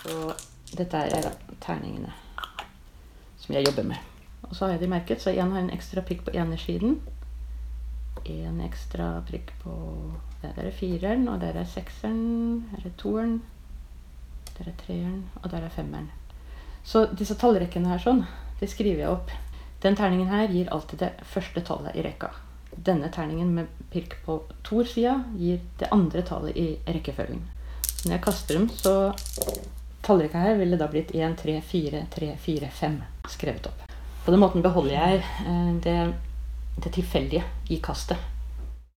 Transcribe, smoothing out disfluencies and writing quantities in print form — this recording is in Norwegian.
Så dette er terningene som jeg jobber med. Og så har jeg de merket, så en har en ekstra prikk på ene siden. En ekstra prikk på, der er 4-eren, og der er 6-eren, her er 2-eren, der er 3-eren, og der er 5-eren. Så disse tallrekkene her sånn, det skriver jeg opp. Den terningen her gir alltid det første tallet i rekka. Denne terningen med prikk på Tor-sida gir det andre tallet i rekkefølgen. Så når jeg kaster dem, så tallrekka her ville da blitt 1, 3, 4, 3, 4, 5 skrevet opp. På den måten beholder jeg det tilfeldige i kastet.